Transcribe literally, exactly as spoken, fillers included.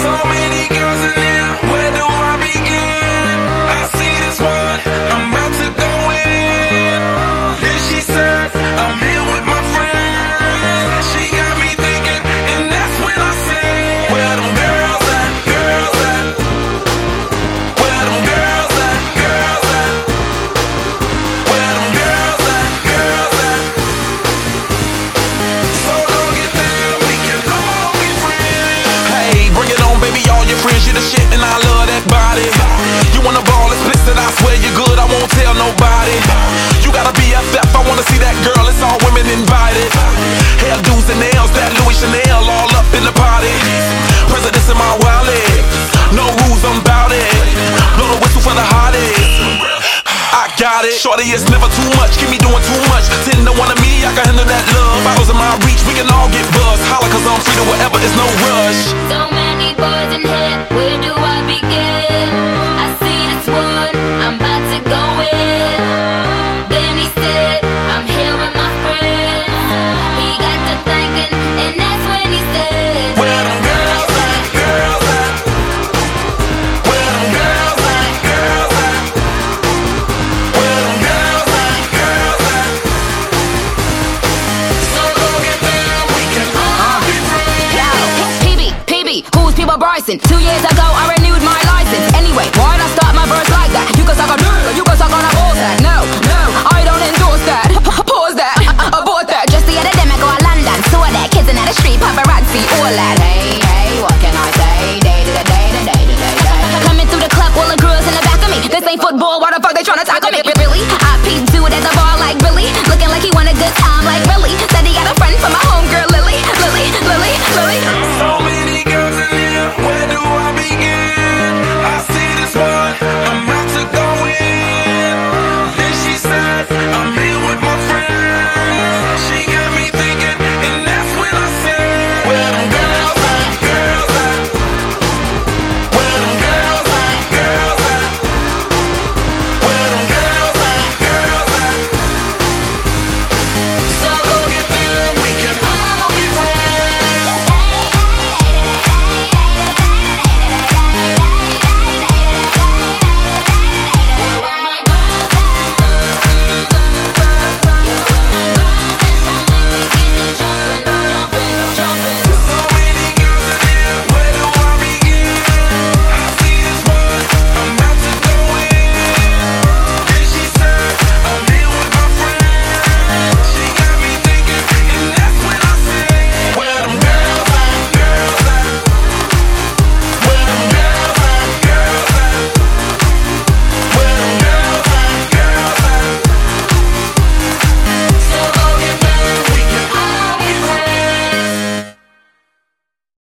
So many girls in here, where do I begin? I see this one, I'm about to go in. Then she said, I'm here with my friends. She got me thinking, and that's when I said, where them girls at, girls at? Where them girls at, girls at? Where them girls at, girls at? So don't get down, we can all be friends. Hey, bring it on, baby, all your friends, you the shit, and I love that body. You wanna ball explicit, I swear you're good, I won't tell nobody. You gotta be a F, I wanna see that girl, it's all women invited. Hairdos and nails, that Louis Chanel, all up in the party. Presidents in my wallet, no rules, I'm bout it. Blow the whistle for the hottest. I got it. Shorty, it's never too much. Keep me doing too much. Ten to one of me, I can handle that love. Bottles in my reach, we can all get buzzed. Holla, cause I'm free to whatever, it's no rush. So many boys in here, where do I begin? I see this one, I'm about to go in. Then he said, I'm here with my friends. He got to thinking, and that's when he said, Where them girls at, girls at? Where them girls at, girls at? Where them girls at, girls at? So don't get down, we can all be friends. Yo, P B, P B, who's People Bryson? Two years ago, I renewed my license. Anyway, why'd I start my verse like that? You can suck a dick, you can suck on a balls that. No, no, I don't endorse that. Pause that, abort that. Just the other day, I go to London, saw that kids in the street, paparazzi, all that. Hey, hey, what can I say? Day to the day, to day to day, day. Coming through the club, all the girls in the back of me. This ain't football, why the fuck they tryna tackle me?